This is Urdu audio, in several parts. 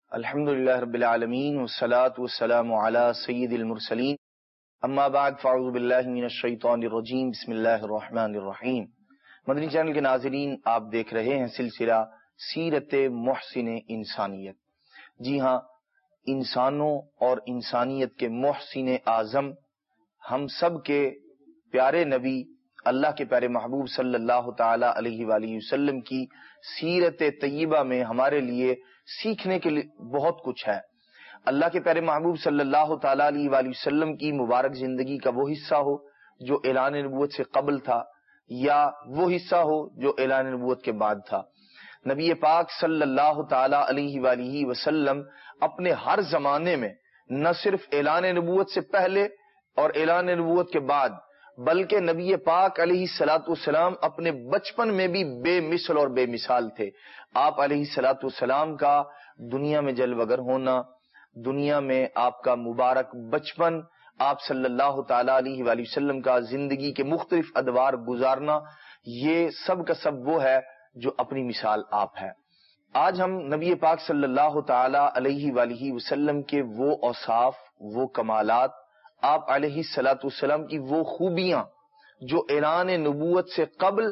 الحمدللہ رب العالمین والصلاة والسلام علی سید المرسلین اما بعد فاعوذ باللہ من الشیطان الرجیم بسم اللہ الرحمن الرحیم۔ مدنی چینل کے ناظرین، آپ دیکھ رہے ہیں سلسلہ سیرت محسن انسانیت۔ جی ہاں، انسانوں اور انسانیت کے محسن اعظم، ہم سب کے پیارے نبی اللہ کے پیارے محبوب صلی اللہ تعالی علیہ وآلہ وسلم کی سیرت طیبہ میں ہمارے لیے سیکھنے کے لیے بہت کچھ ہے۔ اللہ کے پیارے محبوب صلی اللہ تعالی علیہ وآلہ وسلم کی مبارک زندگی کا وہ حصہ ہو جو اعلان نبوت سے قبل تھا، یا وہ حصہ ہو جو اعلان نبوت کے بعد تھا۔ نبی پاک صلی اللہ تعالی علیہ وآلہ وسلم اپنے ہر زمانے میں نہ صرف اعلان نبوت سے پہلے اور اعلان نبوت کے بعد، بلکہ نبی پاک علیہ الصلوۃ والسلام اپنے بچپن میں بھی بے مثل اور بے مثال تھے۔ آپ علیہ الصلوۃ والسلام کا دنیا میں جلوہ گر ہونا، دنیا میں آپ کا مبارک بچپن، آپ صلی اللہ تعالی علیہ وآلہ وسلم کا زندگی کے مختلف ادوار گزارنا، یہ سب کا سب وہ ہے جو اپنی مثال آپ ہے۔ آج ہم نبی پاک صلی اللہ تعالی علیہ وآلہ وسلم کے وہ اوصاف، وہ کمالات، آپ علیہ الصلوۃ والسلام کی وہ خوبیاں جو اعلان نبوت سے قبل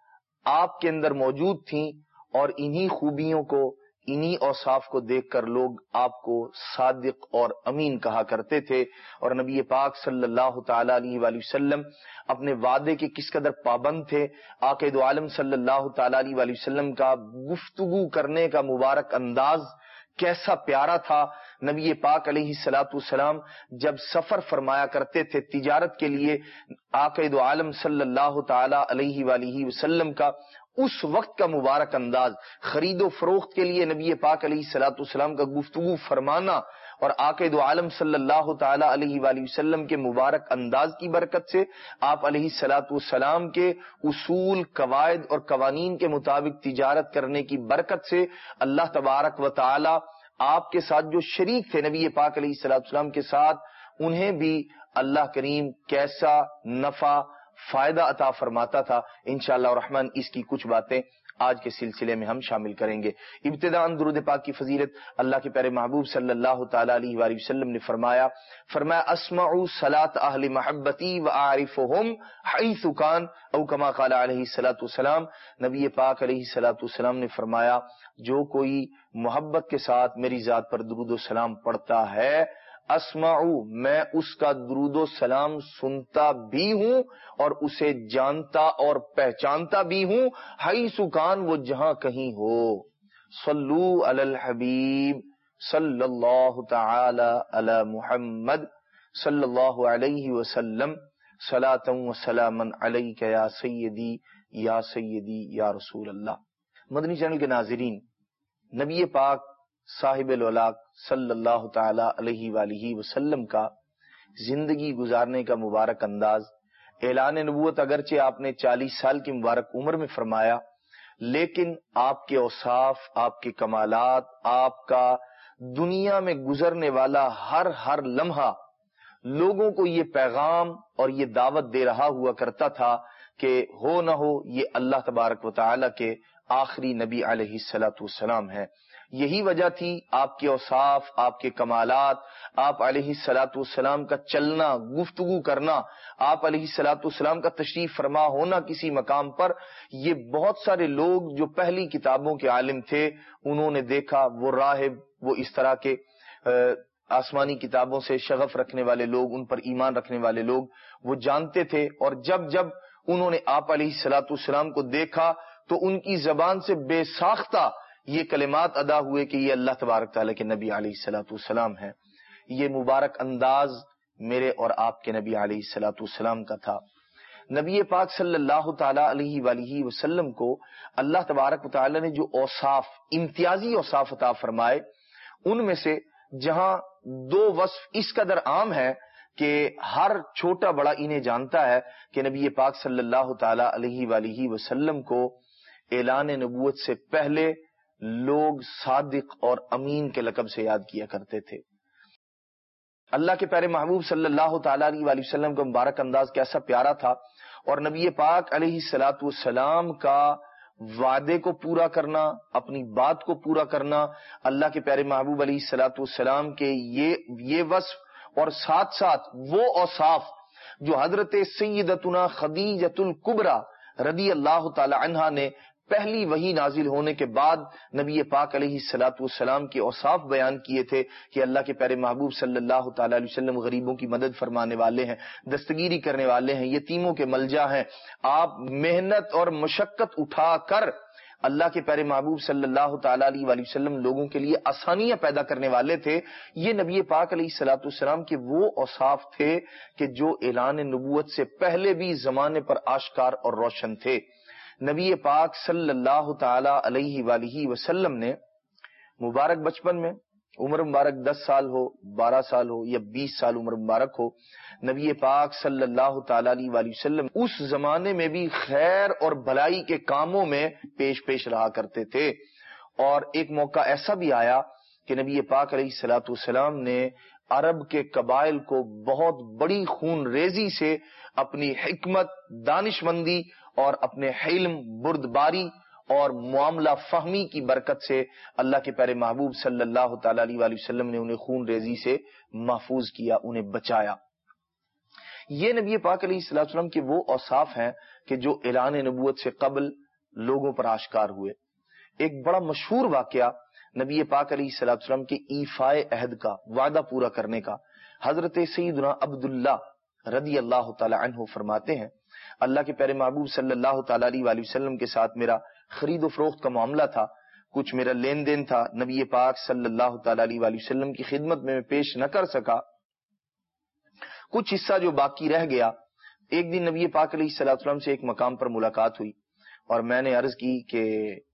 آپ کے اندر موجود تھیں، اور انہی خوبیوں کو، انہی اوصاف کو دیکھ کر لوگ آپ کو صادق اور امین کہا کرتے تھے۔ اور نبی پاک صلی اللہ تعالی علیہ وآلہ وسلم اپنے وعدے کے کس قدر پابند تھے۔ آقا دو عالم صلی اللہ تعالی علیہ وآلہ وسلم کا گفتگو کرنے کا مبارک انداز کیسا پیارا تھا۔ نبی پاک علیہ الصلوۃ والسلام جب سفر فرمایا کرتے تھے تجارت کے لیے، آقا دو عالم صلی اللہ تعالی علیہ وآلہ وسلم کا اس وقت کا مبارک انداز، خرید و فروخت کے لیے نبی پاک علیہ الصلوۃ والسلام کا گفتگو فرمانا، اور آقا دو عالم صلی اللہ تعالی علیہ وآلہ وسلم کے مبارک انداز کی برکت سے، آپ علیہ الصلوۃ والسلام کے اصول، قواعد اور قوانین کے مطابق تجارت کرنے کی برکت سے، اللہ تبارک و تعالی آپ کے ساتھ جو شریک تھے نبی پاک علیہ الصلوۃ والسلام کے ساتھ، انہیں بھی اللہ کریم کیسا نفع فائدہ عطا فرماتا تھا۔ انشاءاللہ الرحمن اس کی کچھ باتیں آج کے سلسلے میں ہم شامل کریں گے۔ ابتداءً درود پاک کی فضیلت اللہ کے پیارے محبوب صلی اللہ تعالی علیہ وآلہ وسلم نے فرمایا اسمع صلاۃ اہل محبتی واعرفهم حیث کان، او کما قال علیہ الصلوۃ والسلام۔ نبی پاک علیہ الصلوۃ والسلام نے فرمایا، جو کوئی محبت کے ساتھ میری ذات پر درود و سلام پڑھتا ہے، اسمعو، میں اس کا درود و سلام سنتا بھی ہوں اور اسے جانتا اور پہچانتا بھی ہوں، حیث کان، وہ جہاں کہیں ہو۔ صلو علی الحبیب صلی اللہ تعالی علی محمد صلی اللہ علیہ وسلم، صلاۃ و سلاما علیک یا سیدی یا سیدی یا رسول اللہ۔ مدنی چینل کے ناظرین، نبی پاک صاحب الاولاق صلی اللہ تعالی علیہ وآلہ وسلم کا زندگی گزارنے کا مبارک انداز، اعلان نبوت اگرچہ آپ نے 40 سال کی مبارک عمر میں فرمایا، لیکن آپ کے اوصاف، آپ کے کمالات، آپ کا دنیا میں گزرنے والا ہر لمحہ لوگوں کو یہ پیغام اور یہ دعوت دے رہا ہوا کرتا تھا کہ ہو نہ ہو یہ اللہ تبارک و تعالی کے آخری نبی علیہ الصلوۃ والسلام ہے۔ یہی وجہ تھی آپ کے اوصاف، آپ کے کمالات، آپ علیہ الصلوۃ والسلام کا چلنا، گفتگو کرنا، آپ علیہ الصلوۃ والسلام کا تشریف فرما ہونا کسی مقام پر، یہ بہت سارے لوگ جو پہلی کتابوں کے عالم تھے انہوں نے دیکھا، وہ راہب، وہ اس طرح کے آسمانی کتابوں سے شغف رکھنے والے لوگ، ان پر ایمان رکھنے والے لوگ، وہ جانتے تھے، اور جب انہوں نے آپ علیہ الصلوۃ والسلام کو دیکھا تو ان کی زبان سے بے ساختہ یہ کلمات ادا ہوئے کہ یہ اللہ تبارک تعالیٰ کے نبی علیہ الصلوۃ والسلام ہے۔ یہ مبارک انداز میرے اور آپ کے نبی علیہ الصلوۃ والسلام کا تھا۔ نبی پاک صلی اللہ تعالی علیہ وآلہ وسلم کو اللہ تبارک تعالیٰ نے جو اوصاف، امتیازی اوصاف عطا فرمائے، ان میں سے جہاں دو وصف اس قدر عام ہے کہ ہر چھوٹا بڑا انہیں جانتا ہے کہ نبی پاک صلی اللہ تعالی علیہ وآلہ وسلم کو اعلان نبوت سے پہلے لوگ صادق اور امین کے لقب سے یاد کیا کرتے تھے۔ اللہ کے پیارے محبوب صلی اللہ تعالی علیہ وآلہ وسلم کا مبارک انداز کیسا پیارا تھا، اور نبی پاک علیہ الصلوۃ والسلام کا وعدے کو پورا کرنا، اپنی بات کو پورا کرنا، اللہ کے پیارے محبوب علیہ الصلوۃ والسلام کے یہ وصف اور ساتھ ساتھ وہ اوصاف جو حضرت سیدتنا خدیجۃ الکبریٰ رضی اللہ تعالی عنہا نے پہلی وحی نازل ہونے کے بعد نبی پاک علیہ الصلوۃ والسلام کے اوصاف بیان کیے تھے کہ اللہ کے پیارے محبوب صلی اللہ تعالی علیہ وسلم غریبوں کی مدد فرمانے والے ہیں، دستگیری کرنے والے ہیں، یتیموں کے ملجا ہیں. آپ محنت اور مشقت اٹھا کر اللہ کے پیارے محبوب صلی اللہ تعالی علیہ وسلم لوگوں کے لیے آسانیاں پیدا کرنے والے تھے. یہ نبی پاک علیہ الصلوۃ والسلام کے وہ اوصاف تھے کہ جو اعلان نبوت سے پہلے بھی زمانے پر آشکار اور روشن تھے. نبی پاک صلی اللہ تعالی علیہ وآلہ وسلم نے مبارک بچپن میں، عمر مبارک 10 سال ہو، 12 سال ہو یا 20 سال عمر مبارک ہو، نبی پاک صلی اللہ تعالی علیہ وآلہ وسلم اس زمانے میں بھی خیر اور بھلائی کے کاموں میں پیش رہا کرتے تھے. اور ایک موقع ایسا بھی آیا کہ نبی پاک علیہ الصلوۃ والسلام نے عرب کے قبائل کو بہت بڑی خون ریزی سے اپنی حکمت، دانش مندی اور اپنے حلم، بردباری اور معاملہ فہمی کی برکت سے اللہ کے پیارے محبوب صلی اللہ تعالی علیہ وآلہ وسلم نے انہیں خون ریزی سے محفوظ کیا، انہیں بچایا. یہ نبی پاک علیہ الصلوۃ والسلام کے وہ اوصاف ہیں کہ جو اعلان نبوت سے قبل لوگوں پر آشکار ہوئے. ایک بڑا مشہور واقعہ نبی پاک علیہ الصلوۃ والسلام کے ایفائے عہد کا، وعدہ پورا کرنے کا، حضرت سیدنا عبداللہ رضی اللہ تعالی عنہ فرماتے ہیں اللہ کے پیارے محبوب صلی اللہ تعالی علیہ وآلہ وسلم کے ساتھ میرا خرید و فروخت کا معاملہ تھا، کچھ میرا لین دین تھا، نبی پاک صلی اللہ تعالی علیہ وآلہ وسلم کی خدمت میں پیش نہ کر سکا، کچھ حصہ جو باقی رہ گیا. ایک دن نبی پاک علیہ الصلوۃ والسلام سے ایک مقام پر ملاقات ہوئی اور میں نے عرض کی کہ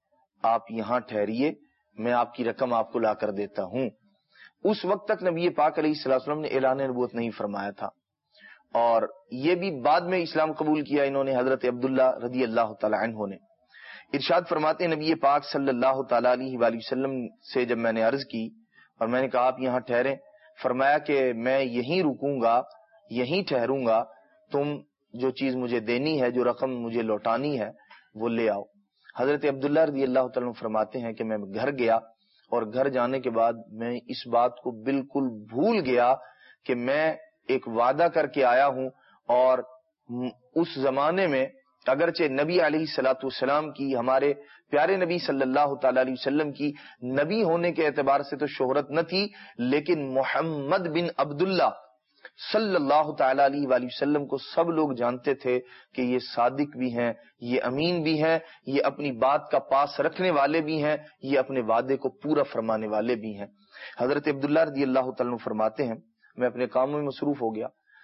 آپ یہاں ٹھہریے، میں آپ کی رقم آپ کو لا کر دیتا ہوں. اس وقت تک نبی پاک علیہ الصلوۃ والسلام نے اعلان نبوت نہیں فرمایا تھا، اور یہ بھی بعد میں اسلام قبول کیا انہوں نے، حضرت عبداللہ رضی اللہ تعالی عنہ نے. ارشاد فرماتے ہیں نبی پاک صلی اللہ تعالی علیہ وآلہ وسلم سے جب میں نے عرض کی اور میں نے کہا آپ یہاں ٹھہریں، فرمایا کہ میں یہیں رکوں گا، یہیں ٹھہروں گا، تم جو چیز مجھے دینی ہے، جو رقم مجھے لوٹانی ہے وہ لے آؤ. حضرت عبداللہ رضی اللہ تعالی عنہ فرماتے ہیں کہ میں گھر گیا اور گھر جانے کے بعد میں اس بات کو بالکل بھول گیا کہ میں ایک وعدہ کر کے آیا ہوں، اور اس زمانے میں اگرچہ نبی علیہ الصلوۃ والسلام کی، ہمارے پیارے نبی صلی اللہ تعالی علیہ وسلم کی نبی ہونے کے اعتبار سے تو شہرت نہ تھی، لیکن محمد بن عبداللہ صلی اللہ تعالی علیہ وآلہ وسلم کو سب لوگ جانتے تھے کہ یہ صادق بھی ہیں، یہ امین بھی ہیں، یہ اپنی بات کا پاس رکھنے والے بھی ہیں، یہ اپنے وعدے کو پورا فرمانے والے بھی ہیں. حضرت عبداللہ رضی اللہ تعالیٰ عنہ فرماتے ہیں میں اپنے کاموں میں مصروف ہو گیا.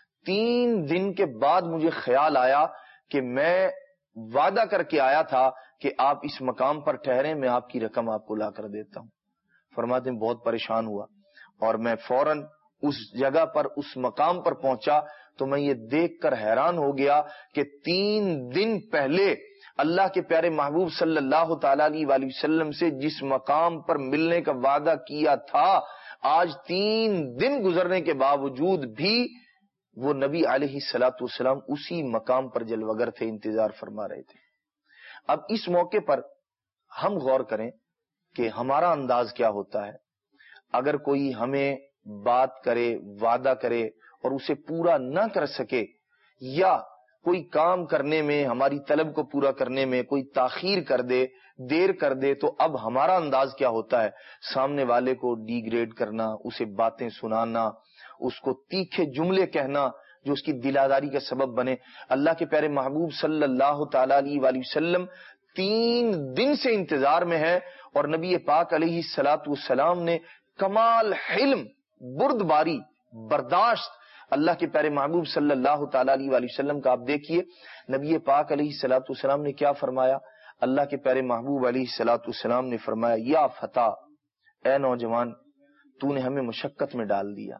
3 دن کے بعد مجھے خیال آیا کہ میں وعدہ کر کے آیا تھا کہ آپ اس مقام پر ٹھہریں، میں آپ کی رقم آپ کو لا کر دیتا ہوں. فرماتے ہیں بہت پریشان ہوا اور میں فوراً اس جگہ پر، اس مقام پر پہنچا تو میں یہ دیکھ کر حیران ہو گیا کہ 3 دن پہلے اللہ کے پیارے محبوب صلی اللہ تعالی علیہ وآلہ وسلم سے جس مقام پر ملنے کا وعدہ کیا تھا، آج 3 دن گزرنے کے باوجود بھی وہ نبی علیہ الصلوۃ والسلام اسی مقام پر جلوگر تھے، انتظار فرما رہے تھے. اب اس موقع پر ہم غور کریں کہ ہمارا انداز کیا ہوتا ہے. اگر کوئی ہمیں بات کرے، وعدہ کرے اور اسے پورا نہ کر سکے، یا کوئی کام کرنے میں، ہماری طلب کو پورا کرنے میں کوئی تاخیر کر دے، دیر کر دے، تو اب ہمارا انداز کیا ہوتا ہے؟ سامنے والے کو ڈی گریڈ کرنا، اسے باتیں سنانا، اس کو تیکھے جملے کہنا جو اس کی دلاداری کا سبب بنے. اللہ کے پیارے محبوب صلی اللہ تعالی علیہ وآلہ وسلم 3 دن سے انتظار میں ہے، اور نبی پاک علیہ الصلوۃ والسلام نے کمال حلم، بردباری، برداشت اللہ کے پیارے محبوب صلی اللہ تعالی علیہ وآلہ وسلم کا آپ دیکھیے. نبی پاک علیہ الصلوۃ والسلام نے کیا فرمایا؟ اللہ کے پیارے محبوب علیہ الصلوۃ والسلام نے فرمایا، یا فتیٰ، اے نوجوان، تو نے ہمیں مشقت میں ڈال دیا.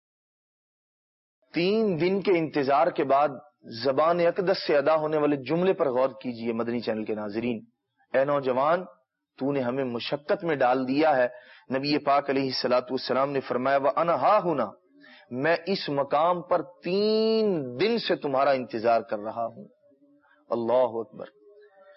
3 دن کے انتظار کے بعد زبان اقدس سے ادا ہونے والے جملے پر غور کیجئے مدنی چینل کے ناظرین. اے نوجوان، تو نے ہمیں مشقت میں ڈال دیا ہے. نبی پاک علیہ الصلوۃ والسلام نے فرمایا، وَأَنَا ہَا هُنَا، میں اس مقام پر 3 دن سے تمہارا انتظار کر رہا ہوں. اللہ اکبر.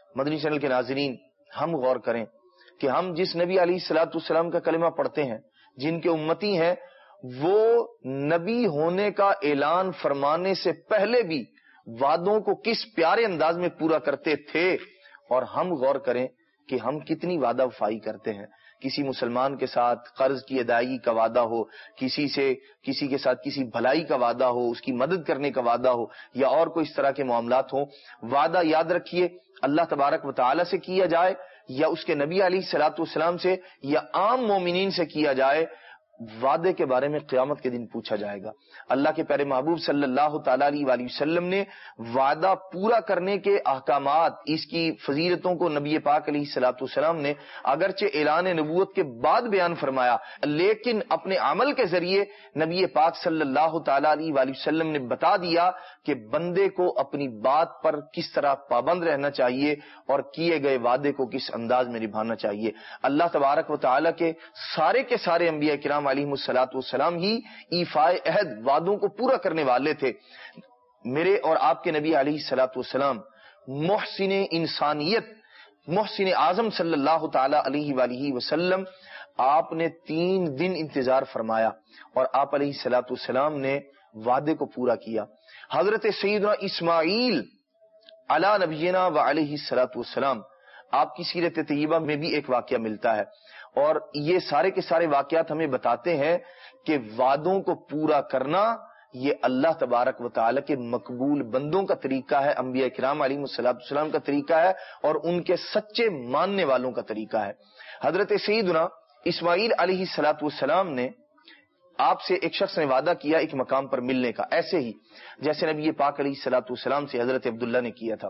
مدنی چینل کے ناظرین، ہم غور کریں کہ ہم جس نبی علیہ الصلوۃ والسلام کا کلمہ پڑھتے ہیں، جن کے امتی ہیں، وہ نبی ہونے کا اعلان فرمانے سے پہلے بھی وعدوں کو کس پیارے انداز میں پورا کرتے تھے، اور ہم غور کریں کہ ہم کتنی وعدہ وفائی کرتے ہیں۔ کسی مسلمان کے ساتھ قرض کی ادائیگی کا وعدہ ہو، کسی کے ساتھ کسی بھلائی کا وعدہ ہو، اس کی مدد کرنے کا وعدہ ہو، یا اور کوئی اس طرح کے معاملات ہوں، وعدہ یاد رکھیے اللہ تبارک و تعالی سے کیا جائے یا اس کے نبی علیہ الصلوۃ والسلام سے یا عام مومنین سے کیا جائے، وعدے کے بارے میں قیامت کے دن پوچھا جائے گا۔ اللہ کے پیارے محبوب صلی اللہ تعالی علیہ وآلہ وسلم نے وعدہ پورا کرنے کے احکامات، اس کی فضیلتوں کو نبی پاک علیہ الصلوۃ والسلام نے اگرچہ اعلان نبوت کے بعد بیان فرمایا، لیکن اپنے عمل کے ذریعے نبی پاک صلی اللہ تعالی علیہ وآلہ وسلم نے بتا دیا کہ بندے کو اپنی بات پر کس طرح پابند رہنا چاہیے اور کیے گئے وعدے کو کس انداز میں نبھانا چاہیے۔ اللہ تبارک و تعالی کے سارے انبیاء کرام علیہم الصلوۃ والسلام ہی ایفائے عہد، وعدوں کو پورا کرنے والے تھے۔ میرے اور آپ کے نبی علیہ الصلوۃ والسلام محسن انسانیت، محسن اعظم صلی اللہ تعالی علیہ وآلہ وسلم، آپ نے 3 دن انتظار فرمایا اور آپ علیہ الصلوۃ والسلام نے وعدے کو پورا کیا۔ حضرت سیدنا اسماعیل علی نبینا و علیہ الصلوۃ والسلام، آپ کی سیرت طیبہ میں بھی ایک واقعہ ملتا ہے، اور یہ سارے کے سارے واقعات ہمیں بتاتے ہیں کہ وعدوں کو پورا کرنا یہ اللہ تبارک و تعالی کے مقبول بندوں کا طریقہ ہے، انبیاء کرام علیہ الصلوۃ والسلام کا طریقہ ہے، اور ان کے سچے ماننے والوں کا طریقہ ہے۔ حضرت سیدنا اسماعیل علیہ الصلوۃ والسلام نے آپ سے ایک شخص نے وعدہ کیا ایک مقام پر ملنے کا، ایسے ہی جیسے نبی پاک علیہ الصلوۃ والسلام سے حضرت عبداللہ نے کیا تھا۔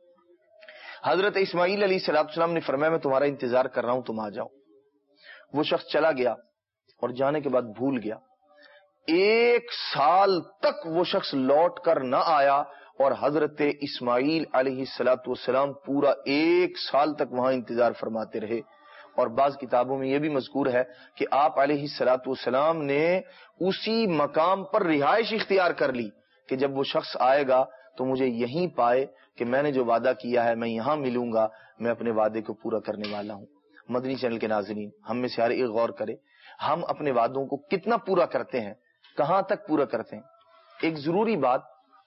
حضرت اسماعیل علیہ الصلوۃ والسلام نے فرمایا میں تمہارا انتظار کر رہا ہوں، تم آ جاؤ۔ وہ شخص چلا گیا اور جانے کے بعد بھول گیا۔ 1 سال تک وہ شخص لوٹ کر نہ آیا، اور حضرت اسماعیل علیہ الصلوۃ والسلام پورا 1 سال تک وہاں انتظار فرماتے رہے۔ اور بعض کتابوں میں یہ بھی مذکور ہے کہ آپ علیہ الصلوۃ والسلام نے اسی مقام پر رہائش اختیار کر لی کہ جب وہ شخص آئے گا تو مجھے یہیں پائے کہ میں نے جو وعدہ کیا ہے میں یہاں ملوں گا، میں اپنے وعدے کو پورا کرنے والا ہوں۔ مدنی چینل کے ناظرین، ہم میں سے ہر ایک غور کرے، ہم اپنے وعدوں کو کتنا پورا کرتے ہیں، کہاں تک پورا کرتے ہیں۔ ایک ضروری بات،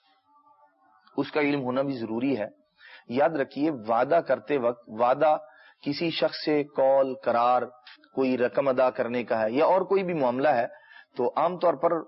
اس کا علم ہونا بھی ضروری ہے۔ یاد رکھیے وعدہ کرتے وقت، وعدہ کسی شخص سے قول قرار، کوئی رقم ادا کرنے کا ہے یا اور کوئی بھی معاملہ ہے، تو عام طور پر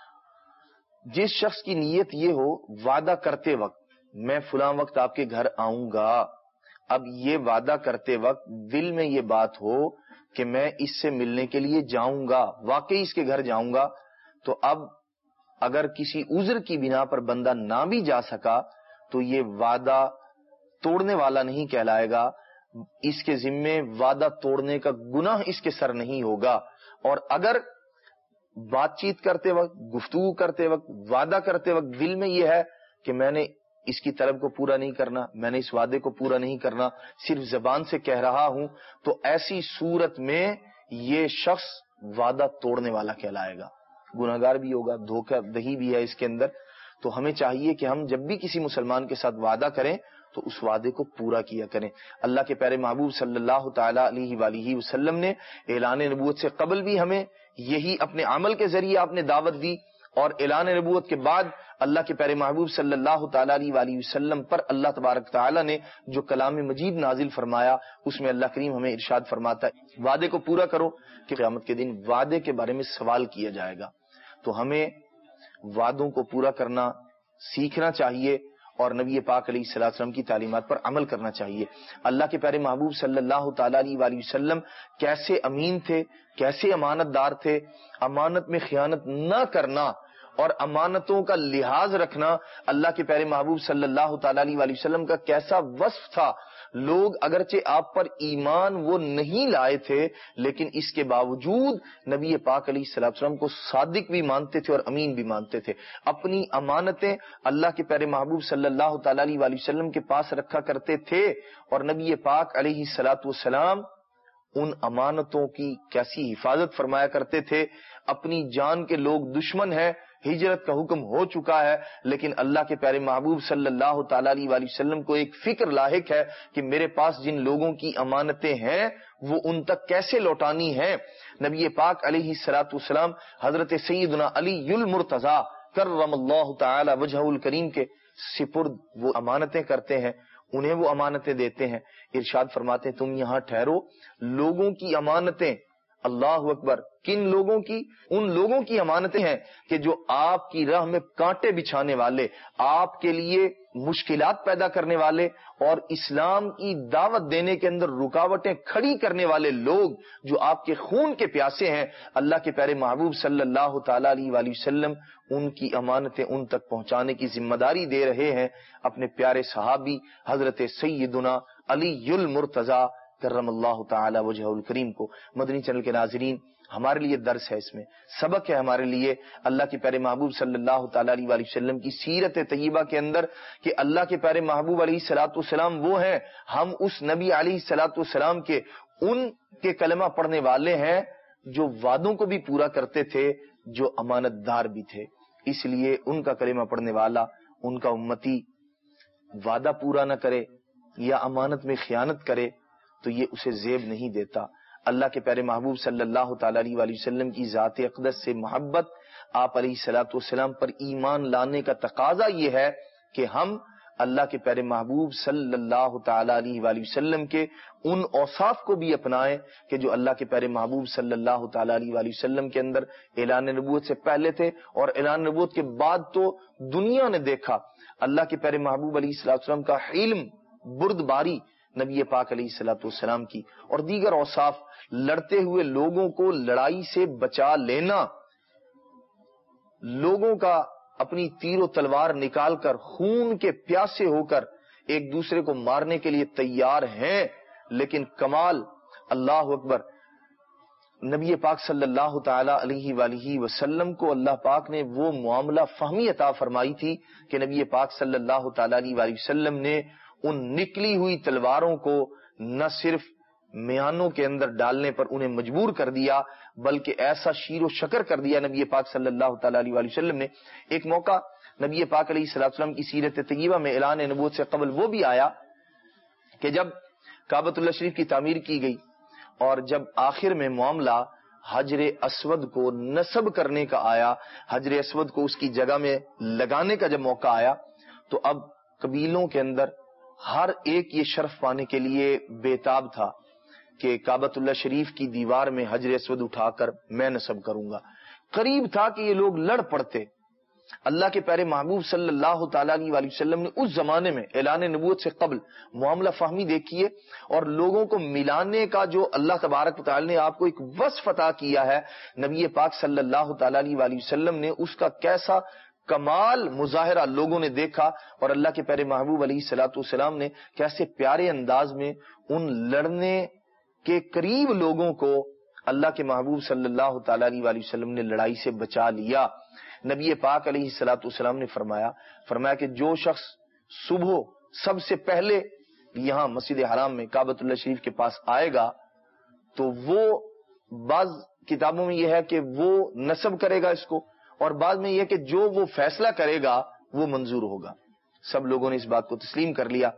جس شخص کی نیت یہ ہو وعدہ کرتے وقت میں فلاں وقت آپ کے گھر آؤں گا، اب یہ وعدہ کرتے وقت دل میں یہ بات ہو کہ میں اس سے ملنے کے لیے جاؤں گا، واقعی اس کے گھر جاؤں گا، تو اب اگر کسی عذر کی بنا پر بندہ نہ بھی جا سکا تو یہ وعدہ توڑنے والا نہیں کہلائے گا، اس کے ذمے وعدہ توڑنے کا گناہ اس کے سر نہیں ہوگا۔ اور اگر بات چیت کرتے وقت، گفتگو کرتے وقت، وعدہ کرتے وقت دل میں یہ ہے کہ میں نے اس کی طلب کو پورا نہیں کرنا، میں نے اس وعدے کو پورا نہیں کرنا، صرف زبان سے کہہ رہا ہوں، تو ایسی صورت میں یہ شخص وعدہ توڑنے والا کہلائے گا، گناہگار بھی ہوگا، دھوکہ دہی بھی ہے اس کے اندر۔ تو ہمیں چاہیے کہ ہم جب بھی کسی مسلمان کے ساتھ وعدہ کریں تو اس وعدے کو پورا کیا کریں۔ اللہ کے پیارے محبوب صلی اللہ تعالی علیہ وآلہ وسلم نے اعلان نبوت سے قبل بھی ہمیں یہی اپنے عمل کے ذریعے آپ نے دعوت دی، اور اعلان نبوت کے بعد اللہ کے پیارے محبوب صلی اللہ تعالی علیہ وآلہ وسلم پر اللہ تبارک تعالی نے جو کلام مجید نازل فرمایا، اس میں اللہ کریم ہمیں ارشاد فرماتا ہے وعدے کو پورا کرو کہ قیامت کے دن وعدے کے بارے میں سوال کیا جائے گا۔ تو ہمیں وعدوں کو پورا کرنا سیکھنا چاہیے اور نبی پاک علیہ الصلوۃ والسلام کی تعلیمات پر عمل کرنا چاہیے۔ اللہ کے پیارے محبوب صلی اللہ تعالی علیہ وآلہ وسلم کیسے امین تھے، کیسے امانت دار تھے، امانت میں خیانت نہ کرنا اور امانتوں کا لحاظ رکھنا اللہ کے پیارے محبوب صلی اللہ تعالی علیہ وآلہ وسلم کا کیسا وصف تھا۔ لوگ اگرچہ آپ پر ایمان وہ نہیں لائے تھے، لیکن اس کے باوجود نبی پاک علیہ الصلوۃ والسلام کو صادق بھی مانتے تھے اور امین بھی مانتے تھے۔ اپنی امانتیں اللہ کے پیارے محبوب صلی اللہ تعالی علیہ وآلہ وسلم کے پاس رکھا کرتے تھے، اور نبی پاک علیہ الصلوۃ والسلام ان امانتوں کی کیسی حفاظت فرمایا کرتے تھے. اپنی جان کے لوگ دشمن ہیں، ہجرت کا حکم ہو چکا ہے، لیکن اللہ کے پیارے محبوب صلی اللہ تعالی علیہ وآلہ وسلم کو ایک فکر لاحق ہے کہ میرے پاس جن لوگوں کی امانتیں ہیں وہ ان تک کیسے لوٹانی ہیں. نبی پاک علیہ الصلوۃ والسلام حضرت سیدنا علی المرتضی کرم اللہ تعالی وجہہ الکریم کے سپرد وہ امانتیں کرتے ہیں، انہیں وہ امانتیں دیتے ہیں. ارشاد فرماتے ہیں تم یہاں ٹھہرو، لوگوں کی امانتیں، اللہ اکبر، کن لوگوں کی؟ ان لوگوں کی امانتیں ہیں کہ جو آپ کی راہ میں کانٹے بچھانے والے، آپ کے لیے مشکلات پیدا کرنے والے اور اسلام کی دعوت دینے کے اندر رکاوٹیں کھڑی کرنے والے لوگ جو آپ کے خون کے پیاسے ہیں، اللہ کے پیارے محبوب صلی اللہ تعالی علیہ وآلہ وسلم ان کی امانتیں ان تک پہنچانے کی ذمہ داری دے رہے ہیں اپنے پیارے صحابی حضرت سیدنا علی المرتضی کرم اللہ تعالی وجہ الکریم کو. مدنی چینل کے ناظرین، ہمارے لیے درس ہے، اس میں سبق ہے ہمارے لیے اللہ کے پیارے محبوب صلی اللہ تعالی علیہ وآلہ وسلم کی سیرت طیبہ کے اندر کہ اللہ کے پیارے محبوب علیہ الصلوۃ والسلام وہ ہیں، ہم اس نبی علیہ الصلوۃ والسلام کے ان کے کلمہ پڑھنے والے ہیں جو وعدوں کو بھی پورا کرتے تھے، جو امانت دار بھی تھے. اس لیے ان کا کلمہ پڑھنے والا، ان کا امتی وعدہ پورا نہ کرے یا امانت میں خیانت کرے تو یہ اسے زیب نہیں دیتا. اللہ کے پیارے محبوب صلی اللہ تعالی علیہ وآلہ وسلم کی ذات اقدس سے محبت، آپ علیہ الصلوۃ والسلام پر ایمان لانے کا تقاضا یہ ہے کہ ہم اللہ کے پیارے محبوب صلی اللہ تعالی علیہ وآلہ وسلم کے ان اوصاف کو بھی اپنائیں کہ جو اللہ کے پیارے محبوب صلی اللہ تعالی علیہ وآلہ وسلم کے اندر اعلان نبوت سے پہلے تھے اور اعلان نبوت کے بعد تو دنیا نے دیکھا. اللہ کے پیارے محبوب علیہ الصلوۃ والسلام کا علم، بردباری نبی پاک علیہ الصلوۃ والسلام کی، اور دیگر اوصاف، لڑتے ہوئے لوگوں کو لڑائی سے بچا لینا، لوگوں کا اپنی تیر و تلوار نکال کر خون کے پیاسے ہو کر ایک دوسرے کو مارنے کے لیے تیار ہیں، لیکن کمال، اللہ اکبر، نبی پاک صلی اللہ تعالی علیہ وآلہ وسلم کو اللہ پاک نے وہ معاملہ فہمی عطا فرمائی تھی کہ نبی پاک صلی اللہ تعالی علیہ وآلہ وسلم نے ان نکلی ہوئی تلواروں کو نہ صرف میانوں کے اندر ڈالنے پر انہیں مجبور کر دیا بلکہ ایسا شیر و شکر کر دیا نبی پاک صلی اللہ تعالی علیہ وآلہ وسلم نے. ایک موقع نبی پاک علیہ الصلوۃ والسلام کی سیرت طیبہ میں اعلان نبوت سے قبل وہ بھی آیا کہ جب کعبۃ اللہ شریف کی تعمیر کی گئی اور جب آخر میں معاملہ حجر اسود کو نصب کرنے کا آیا، حجر اسود کو اس کی جگہ میں لگانے کا جب موقع آیا، تو اب قبیلوں کے اندر ہر ایک یہ شرف پانے کے لیے بےتاب تھا کہ کعبۃ اللہ شریف کی دیوار میں حجر اسود اٹھا کر میں نصب کروں گا. قریب تھا کہ یہ لوگ لڑ پڑتے. اللہ کے پیارے محبوب صلی اللہ تعالی علیہ وآلہ وسلم نے اس زمانے میں اعلان نبوت سے قبل معاملہ فہمی دیکھیے اور لوگوں کو ملانے کا جو اللہ تبارک و تعالی نے آپ کو ایک وصف عطا کیا ہے، نبی پاک صلی اللہ تعالی علیہ وآلہ وسلم نے اس کا کیسا کمال مظاہرہ لوگوں نے دیکھا، اور اللہ کے پیارے محبوب علیہ الصلوۃ والسلام نے کیسے پیارے انداز میں ان لڑنے کے قریب لوگوں کو اللہ کے محبوب صلی اللہ تعالی علیہ وآلہ وسلم نے لڑائی سے بچا لیا. نبی پاک علیہ الصلوۃ والسلام نے فرمایا کہ جو شخص صبح سب سے پہلے یہاں مسجد حرام میں کعبۃ اللہ شریف کے پاس آئے گا تو وہ، بعض کتابوں میں یہ ہے کہ وہ نصب کرے گا اس کو، اور بعد میں یہ کہ جو وہ فیصلہ کرے گا وہ منظور ہوگا. سب لوگوں نے اس بات کو تسلیم کر لیا.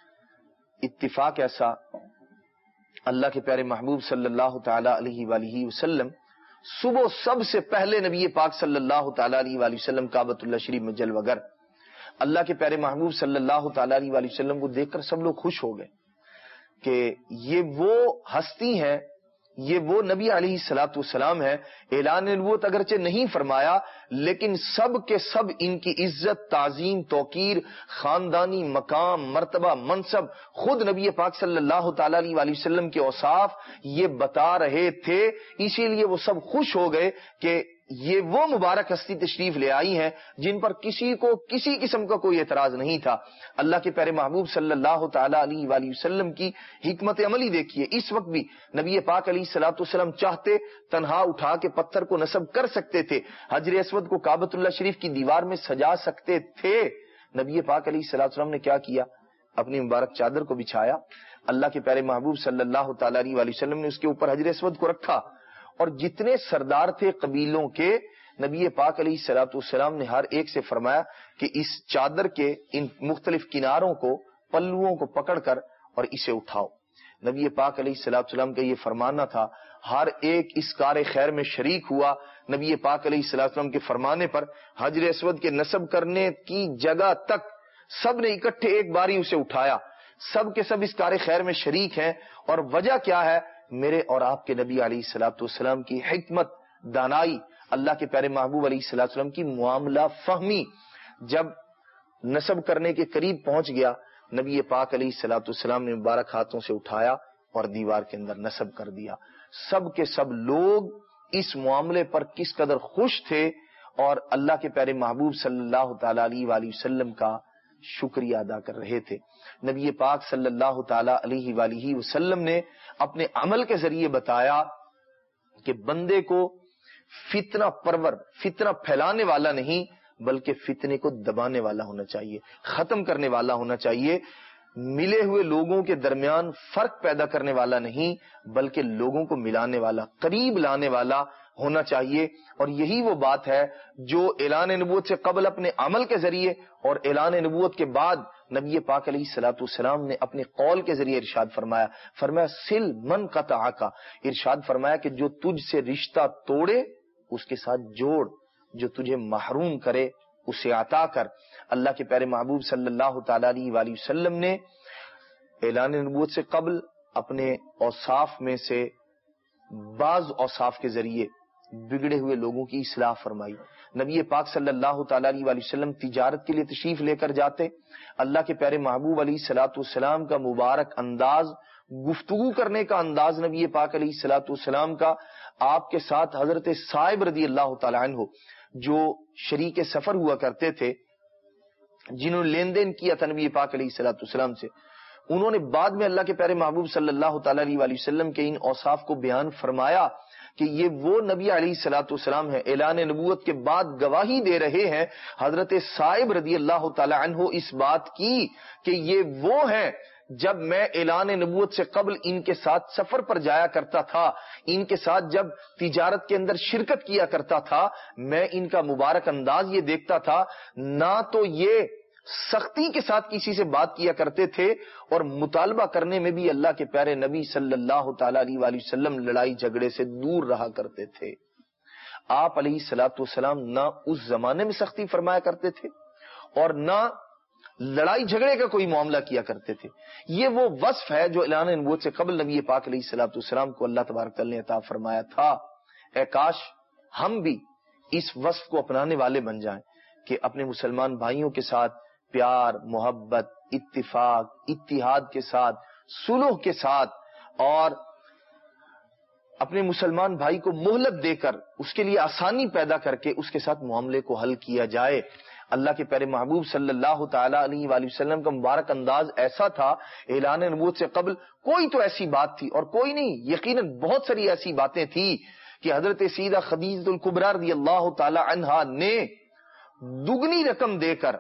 اتفاق ایسا، اللہ کے پیارے محبوب صلی اللہ تعالی علیہ وآلہ وسلم صبح سب سے پہلے نبی پاک صلی اللہ تعالی علیہ وآلہ وسلم کعبۃ اللہ شریف میں جلوہ گر. اللہ کے پیارے محبوب صلی اللہ تعالی علیہ وآلہ وسلم کو دیکھ کر سب لوگ خوش ہو گئے کہ یہ وہ ہستی ہے، یہ وہ نبی علیہ الصلوۃ والسلام ہے. اعلان نبوت اگرچہ نہیں فرمایا لیکن سب کے سب ان کی عزت، تعظیم، توقیر، خاندانی مقام، مرتبہ، منصب، خود نبی پاک صلی اللہ تعالی علیہ وآلہ وسلم کے اوصاف یہ بتا رہے تھے. اسی لیے وہ سب خوش ہو گئے کہ یہ وہ مبارک ہستی تشریف لے آئی ہیں جن پر کسی کو کسی قسم کا کوئی اعتراض نہیں تھا. اللہ کے پیارے محبوب صلی اللہ تعالی علیہ وآلہ وسلم کی حکمت عملی دیکھیے. اس وقت بھی نبی پاک علیہ الصلوۃ والسلام چاہتے تنہا اٹھا کے پتھر کو نصب کر سکتے تھے، حجر اسود کو کعبۃ اللہ شریف کی دیوار میں سجا سکتے تھے. نبی پاک علیہ الصلوۃ والسلام نے کیا کیا؟ اپنی مبارک چادر کو بچھایا، اللہ کے پیارے محبوب صلی اللہ تعالی علیہ وسلم نے اس کے اوپر حجر اسود کو رکھا، اور جتنے سردار تھے قبیلوں کے، نبی پاک علیہ الصلوۃ والسلام نے ہر ایک سے فرمایا کہ اس چادر کے ان مختلف کناروں کو، پلوؤں کو پکڑ کر اور اسے اٹھاؤ۔ نبی پاک علیہ الصلوۃ والسلام کا یہ فرمانا تھا، ہر ایک اس کار خیر میں شریک ہوا۔ نبی پاک علیہ الصلوۃ والسلام کے فرمانے پر حجر اسود کے نصب کرنے کی جگہ تک سب نے اکٹھے ایک باری اسے اٹھایا، سب کے سب اس کار خیر میں شریک ہیں۔ اور وجہ کیا ہے؟ میرے اور آپ کے نبی علیہ الصلوۃ والسلام کی حکمت، دانائی، اللہ کے پیارے محبوب علیہ الصلوۃ والسلام کی معاملہ فہمی۔ جب نصب کرنے کے قریب پہنچ گیا، نبی پاک علیہ الصلوۃ والسلام نے مبارک ہاتھوں سے اٹھایا اور دیوار کے اندر نصب کر دیا۔ سب کے سب لوگ اس معاملے پر کس قدر خوش تھے اور اللہ کے پیارے محبوب صلی اللہ تعالی علیہ وآلہ وسلم کا شکریہ ادا کر رہے تھے۔ نبی پاک صلی اللہ تعالی علیہ وآلہ وسلم نے اپنے عمل کے ذریعے بتایا کہ بندے کو فتنہ پرور، فتنہ پھیلانے والا نہیں بلکہ فتنے کو دبانے والا ہونا چاہیے، ختم کرنے والا ہونا چاہیے، ملے ہوئے لوگوں کے درمیان فرق پیدا کرنے والا نہیں بلکہ لوگوں کو ملانے والا، قریب لانے والا ہونا چاہیے۔ اور یہی وہ بات ہے جو اعلان نبوت سے قبل اپنے عمل کے ذریعے اور اعلان نبوت کے بعد نبی پاک علیہ الصلوۃ والسلام نے اپنے قول کے ذریعے ارشاد فرمایا۔ فرمایا سل من قطعک، ارشاد فرمایا کہ جو تجھ سے رشتہ توڑے اس کے ساتھ جوڑ، جو تجھے محروم کرے اسے عطا کر۔ اللہ کے پیارے محبوب صلی اللہ تعالی علیہ وآلہ وسلم نے اعلان نبوت سے قبل اپنے اوصاف میں سے بعض اوصاف کے ذریعے بگڑے ہوئے لوگوں کی اصلاح فرمائی۔ نبی پاک صلی اللہ تعالی علیہ وآلہ وسلم تجارت کے لیے تشریف لے کر جاتے، اللہ کے پیارے محبوب علیہ الصلوۃ والسلام کا مبارک انداز، گفتگو کرنے کا انداز نبی پاک علیہ الصلوۃ والسلام کا، آپ کے ساتھ حضرت صائب رضی اللہ تعالی عنہ جو شریک سفر ہوا کرتے تھے، جنہوں نے لین دین کیا تھا نبی پاک علیہ الصلوۃ والسلام سے، انہوں نے بعد میں اللہ کے پیارے محبوب صلی اللہ تعالی علیہ وآلہ وسلم کے ان اوصاف کو بیان فرمایا کہ یہ وہ نبی علیہ الصلوۃ والسلام ہیں، اعلان نبوت کے بعد گواہی دے رہے ہیں حضرت صائب رضی اللہ تعالی عنہ اس بات کی کہ یہ وہ ہیں جب میں اعلان نبوت سے قبل ان کے ساتھ سفر پر جایا کرتا تھا، ان کے ساتھ جب تجارت کے اندر شرکت کیا کرتا تھا، میں ان کا مبارک انداز یہ دیکھتا تھا، نہ تو یہ سختی کے ساتھ کسی سے بات کیا کرتے تھے اور مطالبہ کرنے میں بھی اللہ کے پیارے نبی صلی اللہ تعالی علیہ وآلہ وسلم لڑائی جھگڑے سے دور رہا کرتے تھے۔ آپ علیہ الصلوۃ والسلام نہ اس زمانے میں سختی فرمایا کرتے تھے اور نہ لڑائی جھگڑے کا کوئی معاملہ کیا کرتے تھے۔ یہ وہ وصف ہے جو اعلان نبوت سے قبل نبی پاک علیہ الصلوۃ والسلام کو اللہ تبارک تعالی نے عطا فرمایا تھا۔ اے کاش ہم بھی اس وصف کو اپنانے والے بن جائیں کہ اپنے مسلمان بھائیوں کے ساتھ پیار، محبت، اتفاق، اتحاد کے ساتھ، صلح کے ساتھ اور اپنے مسلمان بھائی کو مہلت دے کر اس کے لیے آسانی پیدا کر کے اس کے ساتھ معاملے کو حل کیا جائے۔ اللہ کے پیارے محبوب صلی اللہ تعالی علیہ وآلہ وسلم کا مبارک انداز ایسا تھا، اعلان نبوت سے قبل کوئی تو ایسی بات تھی اور کوئی نہیں، یقیناً بہت ساری ایسی باتیں تھی کہ حضرت سیدہ خدیجہ الکبریٰ رضی اللہ تعالی عنہا نے دگنی رقم دے کر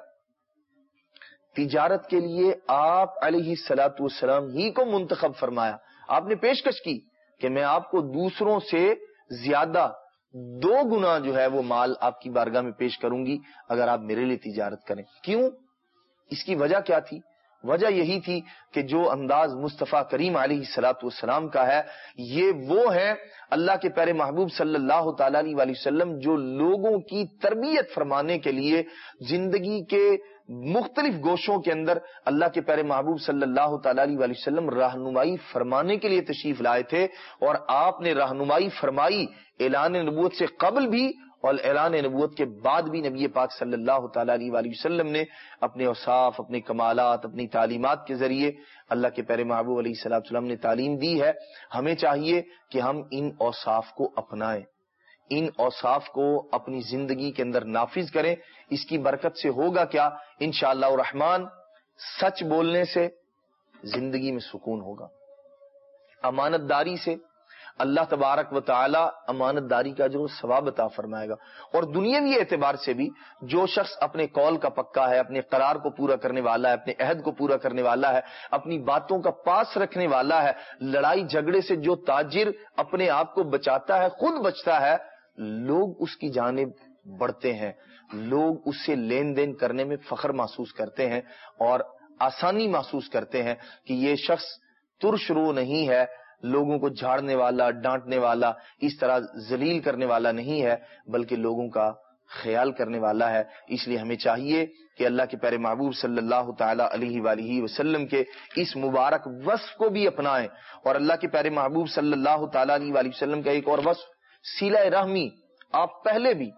تجارت کے لیے آپ علیہ الصلوۃ والسلام ہی کو منتخب فرمایا۔ آپ نے پیشکش کی کہ میں آپ کو دوسروں سے زیادہ 2 گنا جو ہے وہ مال آپ کی بارگاہ میں پیش کروں گی اگر آپ میرے لیے تجارت کریں۔ کیوں؟ اس کی وجہ کیا تھی؟ وجہ یہی تھی کہ جو انداز مصطفیٰ کریم علیہ الصلوۃ والسلام کا ہے، یہ وہ ہے اللہ کے پیارے محبوب صلی اللہ تعالی علیہ وآلہ وسلم جو لوگوں کی تربیت فرمانے کے لیے زندگی کے مختلف گوشوں کے اندر اللہ کے پیارے محبوب صلی اللہ تعالی علیہ وآلہ وسلم رہنمائی فرمانے کے لیے تشریف لائے تھے، اور آپ نے رہنمائی فرمائی اعلان نبوت سے قبل بھی اور اعلان نبوت کے بعد بھی۔ نبی پاک صلی اللہ تعالی علیہ وآلہ وسلم نے اپنے اوصاف، اپنے کمالات، اپنی تعلیمات کے ذریعے اللہ کے پیارے محبوب علیہ الصلوۃ والسلام نے تعلیم دی ہے۔ ہمیں چاہیے کہ ہم ان اوصاف کو اپنائیں، ان اوصاف کو اپنی زندگی کے اندر نافذ کریں۔ اس کی برکت سے ہوگا کیا؟ انشاءاللہ الرحمن سچ بولنے سے زندگی میں سکون ہوگا، امانت داری سے اللہ تبارک و تعالی امانت داری کا جو ثواب عطا فرمائے گا. اور دنیاوی اعتبار سے بھی جو شخص اپنے قول کا پکا ہے، اپنے قرار کو پورا کرنے والا ہے، اپنے عہد کو پورا کرنے والا ہے، اپنی باتوں کا پاس رکھنے والا ہے، لڑائی جھگڑے سے جو تاجر اپنے آپ کو بچاتا ہے، خود بچتا ہے، لوگ اس کی جانب بڑھتے ہیں، لوگ اس سے لین دین کرنے میں فخر محسوس کرتے ہیں اور آسانی محسوس کرتے ہیں کہ یہ شخص ترش رو نہیں ہے، لوگوں کو جھاڑنے والا، ڈانٹنے والا، اس طرح ذلیل کرنے والا نہیں ہے، بلکہ لوگوں کا خیال کرنے والا ہے. اس لیے ہمیں چاہیے کہ اللہ کے پیارے محبوب صلی اللہ تعالی علیہ وآلہ وسلم کے اس مبارک وصف کو بھی اپنائیں. اور اللہ کے پیارے محبوب صلی اللہ تعالی علیہ وآلہ وسلم کا ایک اور وصف صلہ رحمی. آپ پہلے بھی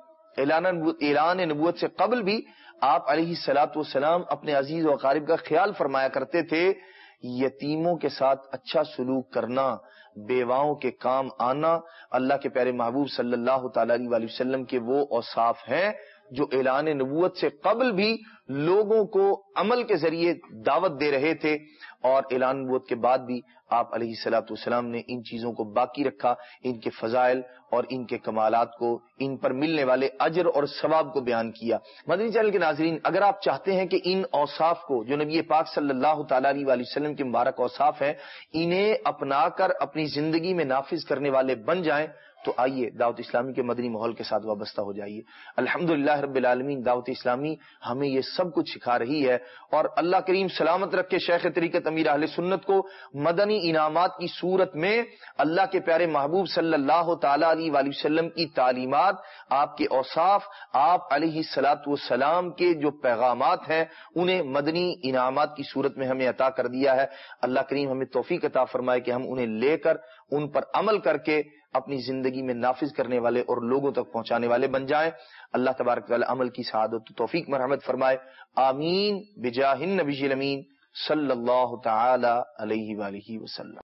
اعلان نبوت سے قبل بھی آپ علیہ الصلوۃ والسلام اپنے عزیز و اقارب کا خیال فرمایا کرتے تھے. یتیموں کے ساتھ اچھا سلوک کرنا، بیواؤں کے کام آنا، اللہ کے پیارے محبوب صلی اللہ تعالی علیہ وآلہ وسلم کے وہ اوصاف ہیں جو اعلان نبوت سے قبل بھی لوگوں کو عمل کے ذریعے دعوت دے رہے تھے، اور اعلان نبوت کے بعد بھی آپ علیہ الصلوۃ والسلام نے ان چیزوں کو باقی رکھا، ان کے فضائل اور ان کے کمالات کو، ان پر ملنے والے اجر اور ثواب کو بیان کیا. مدنی چینل کے ناظرین، اگر آپ چاہتے ہیں کہ ان اوصاف کو جو نبی پاک صلی اللہ تعالی علیہ وآلہ وسلم کے مبارک اوصاف ہیں، انہیں اپنا کر اپنی زندگی میں نافذ کرنے والے بن جائیں، تو آئیے دعوت اسلامی کے مدنی ماحول کے ساتھ وابستہ ہو جائیے. الحمدللہ رب العالمین، دعوت اسلامی ہمیں یہ سب کچھ سکھا رہی ہے. اور اللہ کریم سلامت رکھے شیخ طریقت امیر اہل سنت کو مدنی انعامات کی صورت میں اللہ کے پیارے محبوب صلی اللہ تعالی علیہ وآلہ وسلم کی تعلیمات، آپ کے اوصاف، آپ علیہ الصلوۃ والسلام کے جو پیغامات ہیں، انہیں مدنی انعامات کی صورت میں ہمیں عطا کر دیا ہے. اللہ کریم ہمیں توفیق عطا فرمائے کہ ہم انہیں لے کر ان پر عمل کر کے اپنی زندگی میں نافذ کرنے والے اور لوگوں تک پہنچانے والے بن جائیں. اللہ تبارک و تعالی عمل کی سعادت و توفیق مرحمت فرمائے. آمین بجاہ النبی الامین صلی اللہ تعالی علیہ وآلہ وسلم.